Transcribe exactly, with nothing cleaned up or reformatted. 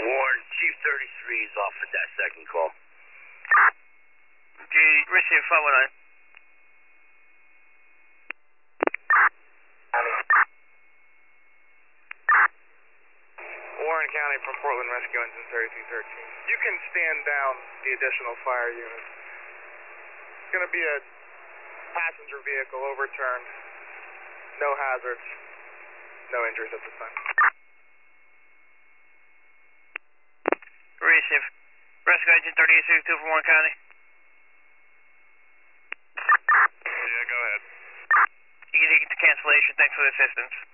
Warren, Chief thirty-three is off at that second call. G, receive five one nine. Warren County from Portland Rescue Engine thirty-two thirteen. You can stand down the additional fire unit. It's going to be a passenger vehicle overturned. No hazards. No injuries at this time. Receive. Rescue Engine thirty-eight sixty-two from Warren County. Yeah, go ahead. You can take it to cancellation. Thanks for the assistance.